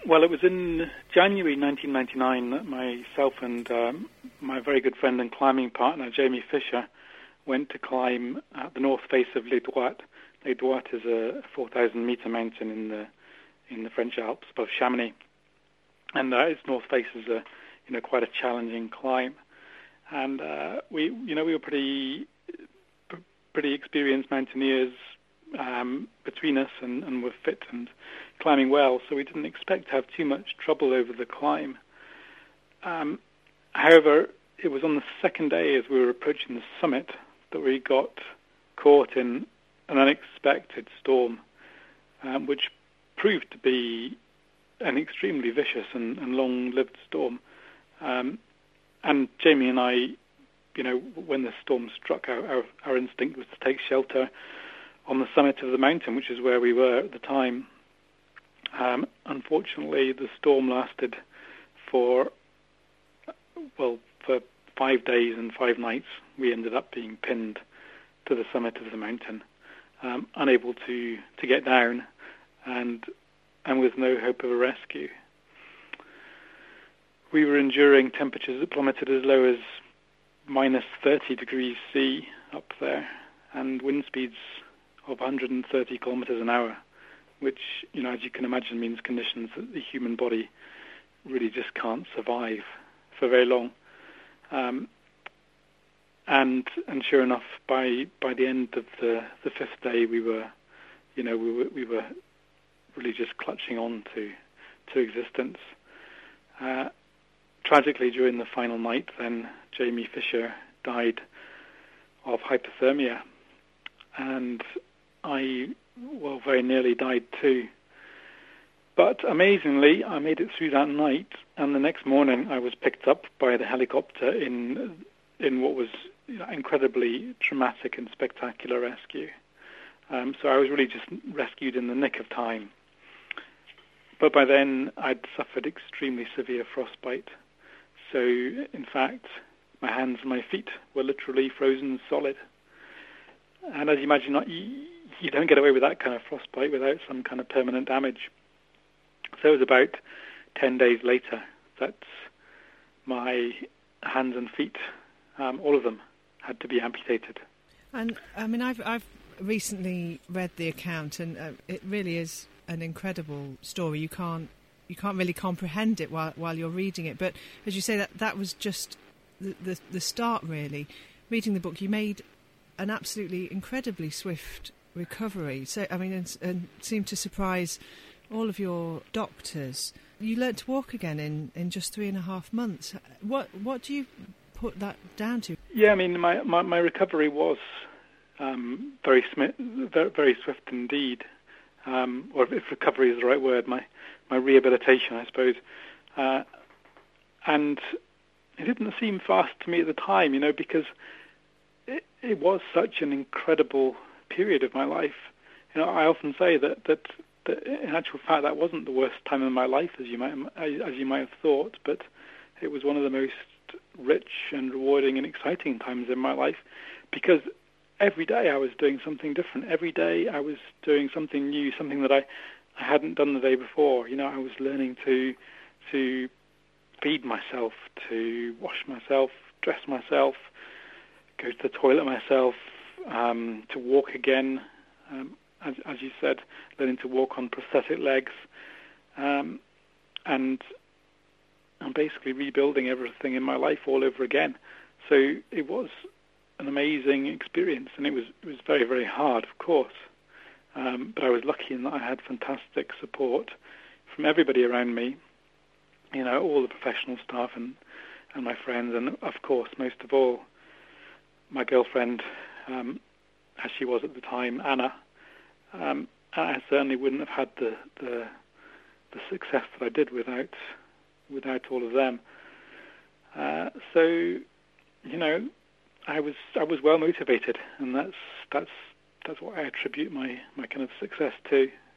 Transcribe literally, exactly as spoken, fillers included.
Well, it was in January nineteen ninety-nine that myself and um, my very good friend and climbing partner, Jamie Fisher, went to climb at the north face of Les Droites. Les Droites is a four thousand metre mountain in the in the French Alps above Chamonix, and uh, its north face is a you know quite a challenging climb. And uh, we you know we were pretty pretty experienced mountaineers um, between us, and, and were fit and climbing well, so we didn't expect to have too much trouble over the climb. Um, however, it was on the second day, as we were approaching the summit, that we got caught in an unexpected storm, um, which proved to be an extremely vicious and, and long-lived storm. Um, and Jamie and I, you know, when the storm struck, our, our, our instinct was to take shelter on the summit of the mountain, which is where we were at the time. Um, unfortunately, the storm lasted for, well, for five days and five nights. We ended up being pinned to the summit of the mountain, um, unable to, to get down, and and with no hope of a rescue. We were enduring temperatures that plummeted as low as minus thirty degrees C up there, and wind speeds of one hundred thirty kilometers an hour, which, you know, as you can imagine, means conditions that the human body really just can't survive for very long. Um, and and sure enough, by by the end of the, the fifth day, we were, you know, we were we were really just clutching on to to existence. Uh, tragically, during the final night, then Jamie Fisher died of hypothermia, and I, well, very nearly died too. But amazingly, I made it through that night, and the next morning I was picked up by the helicopter in in what was, you know, incredibly dramatic and spectacular rescue. Um, so I was really just rescued in the nick of time. But by then I'd suffered extremely severe frostbite. So, in fact, my hands and my feet were literally frozen solid. And as you imagine, not, you, you don't get away with that kind of frostbite without some kind of permanent damage. So it was about ten days later that my hands and feet, um, all of them, had to be amputated. And, I mean, I've, I've recently read the account, and uh, it really is an incredible story. You can't you can't really comprehend it while while you're reading it. But as you say, that that was just the, the, the start, really. Reading the book, you made an absolutely incredibly swift recovery. So, I mean, and, and seemed to surprise all of your doctors. You learnt to walk again in, in just three and a half months. What what do you put that down to? Yeah, I mean, my my, my recovery was um, very, smi- very very swift indeed. Um, or if recovery is the right word, my, my rehabilitation, I suppose. Uh, and it didn't seem fast to me at the time, you know, because it, it was such an incredible period of my life. You know, I often say that, that, that in actual fact that wasn't the worst time in my life, as you might as you might have thought, but it was one of the most rich and rewarding and exciting times in my life, because every day I was doing something different. Every day I was doing something new, something that I, I hadn't done the day before. You know, I was learning to to feed myself, to wash myself, dress myself, go to the toilet myself, um, to walk again. Um, as, as you said, learning to walk on prosthetic legs, um, and I'm basically rebuilding everything in my life all over again. So it was an amazing experience, and it was it was very, very hard, of course. Um, but I was lucky in that I had fantastic support from everybody around me, you know, all the professional staff and, and my friends, and of course, most of all, my girlfriend, um, as she was at the time, Anna. Um, I certainly wouldn't have had the, the the success that I did without without all of them. Uh, so, you know, I was I was well motivated, and that's that's that's what I attribute my, my kind of success to.